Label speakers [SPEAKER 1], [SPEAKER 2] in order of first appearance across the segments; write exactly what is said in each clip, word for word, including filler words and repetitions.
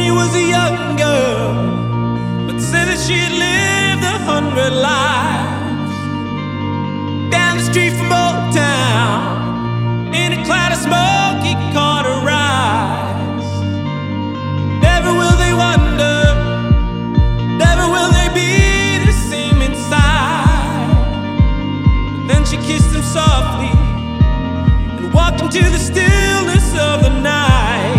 [SPEAKER 1] she was a young girl, but said that she had lived a hundred lives. Down the street from Old Town, in a cloud of smoke, he caught her eyes. Never will they wonder, never will they be the same inside. But then she kissed him softly and walked into the stillness of the night.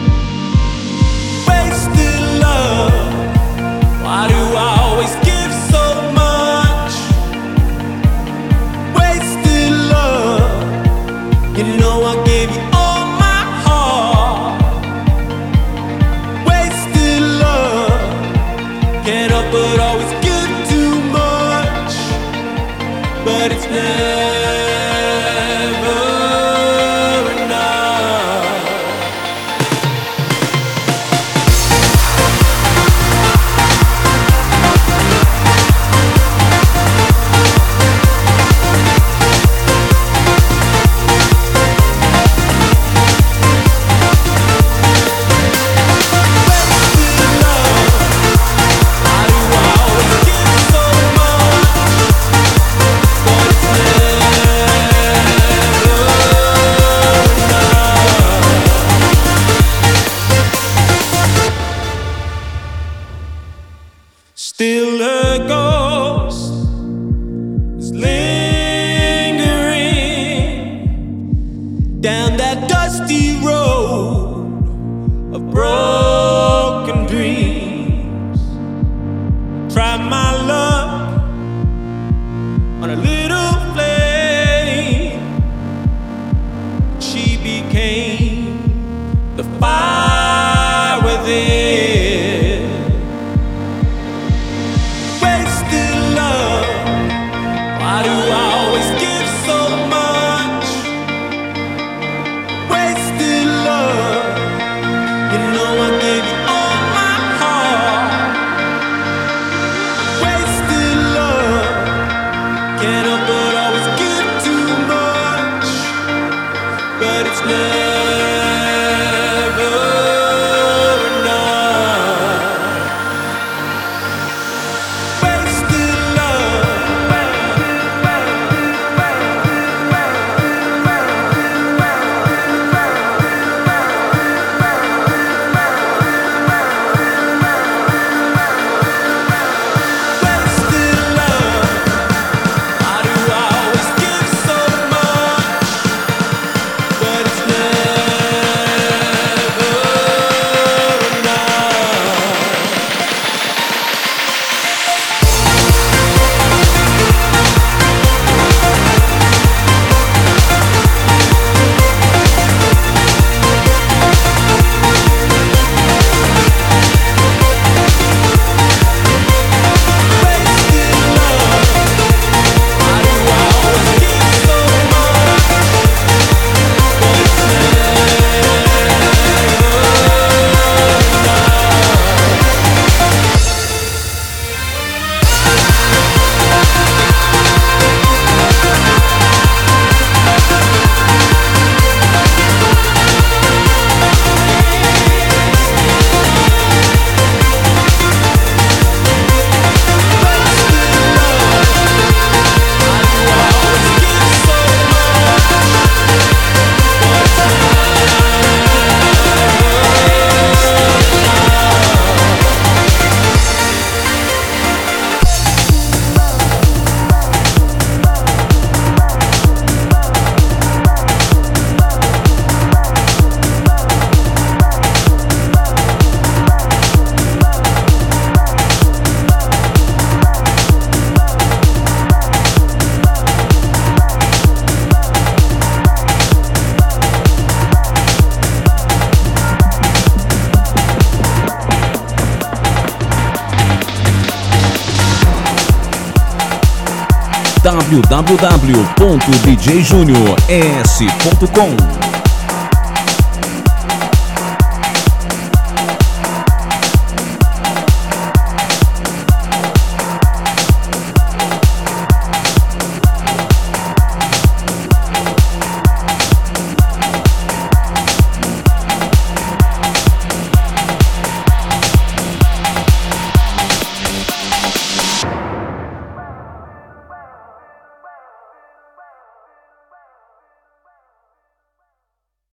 [SPEAKER 1] Wasted love, why do I always give so much? Wasted love, you know I gave you all my heart. Wasted love, can't help but always give too much, but it's never still a ghost is lingering down that dusty road of broken dreams. Try my luck on a little flame. She became the fire within. But it's never enough. Wasted
[SPEAKER 2] w w w ponto d j junior s ponto com